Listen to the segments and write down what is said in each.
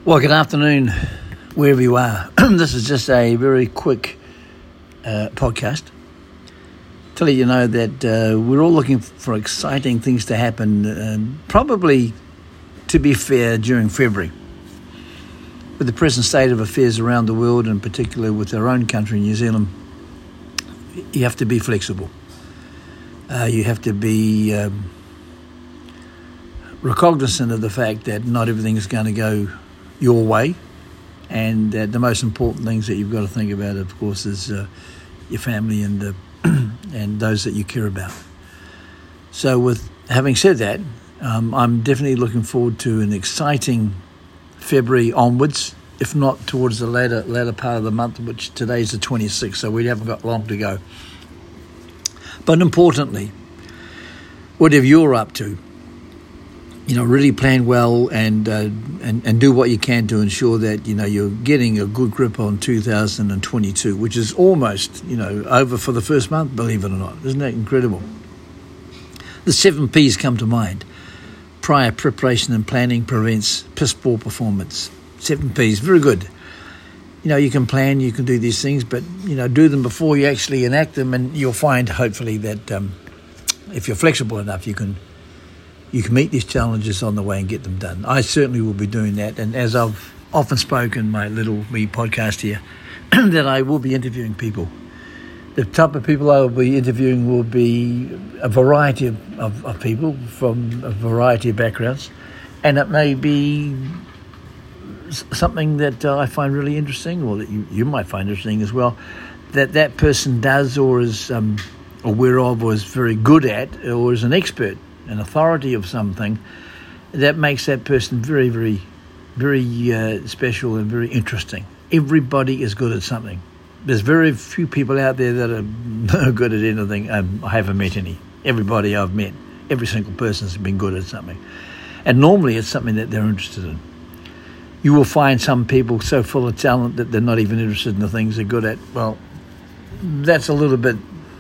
Well, good afternoon, wherever you are. This is just a very quick podcast to let you know that we're all looking for exciting things to happen, probably, to be fair, during February. With the present state of affairs around the world, and particularly with our own country, New Zealand, you have to be flexible. You have to be recognizant of the fact that not everything is going to go your way, and that the most important things that you've got to think about, of course, is your family and and those that you care about. So with having said that, I'm definitely looking forward to an exciting February onwards, if not towards the latter part of the month, which today's the 26th, so we haven't got long to go. But importantly, whatever you're up to, really plan well and do what you can to ensure that, you're getting a good grip on 2022, which is almost, over for the first month, believe it or not. Isn't that incredible? The 7 P's come to mind. Prior preparation and planning prevents piss poor performance. 7 P's, very good. You can plan, you can do these things, but, do them before you actually enact them, and you'll find, hopefully, that if you're flexible enough, you can meet these challenges on the way and get them done. I certainly will be doing that. And as I've often spoken in my little me podcast here, that I will be interviewing people. The type of people I will be interviewing will be a variety of people from a variety of backgrounds. And it may be something that I find really interesting, or that you might find interesting as well, that person does or is aware of, or is very good at, or is an expert, an authority of something that makes that person very, very, very special and very interesting. Everybody is good at something. There's very few people out there that are no good at anything. I haven't met any. Everybody I've met, every single person has been good at something. And normally it's something that they're interested in. You will find some people so full of talent that they're not even interested in the things they're good at. Well, that's a little bit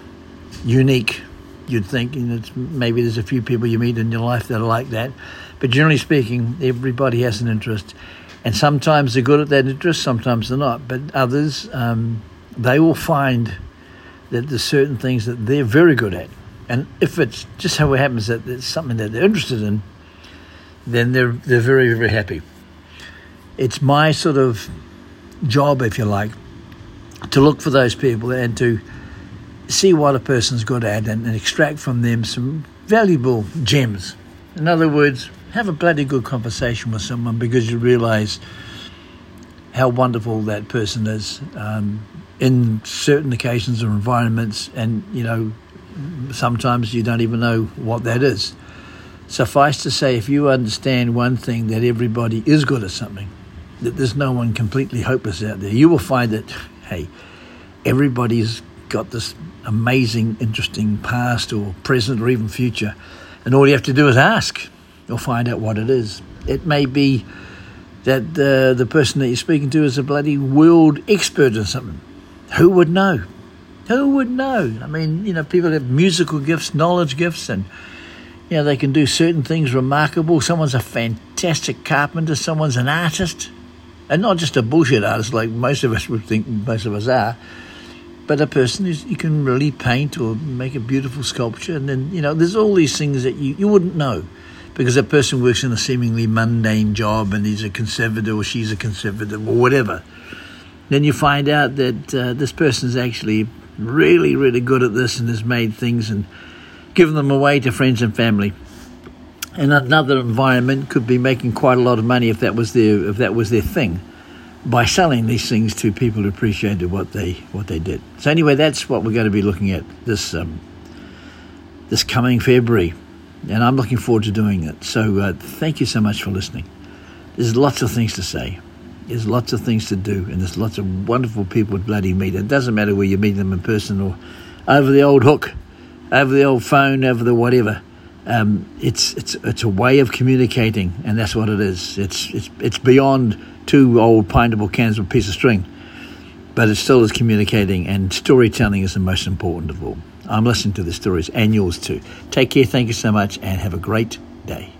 unique. You'd think, maybe there's a few people you meet in your life that are like that. But generally speaking, everybody has an interest. And sometimes they're good at that interest, sometimes they're not. But others, they will find that there's certain things that they're very good at. And if it's just how it happens that it's something that they're interested in, then they're very, very happy. It's my sort of job, if you like, to look for those people and to see what a person's good at and extract from them some valuable gems. In other words, have a bloody good conversation with someone, because you realise how wonderful that person is in certain occasions or environments, and, sometimes you don't even know what that is. Suffice to say, if you understand one thing, that everybody is good at something, that there's no one completely hopeless out there, you will find that, hey, everybody's got this amazing, interesting past or present or even future, and all you have to do is ask. You'll find out what it is. It may be that the person that you're speaking to is a bloody world expert in something. Who would know? Who would know? I mean, people have musical gifts, knowledge gifts, and they can do certain things remarkable. Someone's a fantastic carpenter, someone's an artist, and not just a bullshit artist like most of us would think most of us are, but a person who can really paint or make a beautiful sculpture. And then, there's all these things that you wouldn't know, because that person works in a seemingly mundane job and he's a conservator or she's a conservator or whatever. Then you find out that this person's actually really, really good at this and has made things and given them away to friends and family. And another environment could be making quite a lot of money if that was their thing, by selling these things to people who appreciated what they did. So anyway, that's what we're going to be looking at this coming February, and I'm looking forward to doing it. So thank you so much for listening. There's lots of things to say. There's lots of things to do, and there's lots of wonderful people to bloody meet. It doesn't matter where you meet them in person or over the old hook, over the old phone, over the whatever. It's a way of communicating, and that's what it is. It's beyond 2 old pintable cans with a piece of string, but it still is communicating, and storytelling is the most important of all. I'm listening to the stories, and yours too. Take care, thank you so much, and have a great day.